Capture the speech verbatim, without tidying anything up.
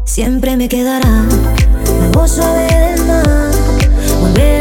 Siempre me quedará la voz suave del mar. Volver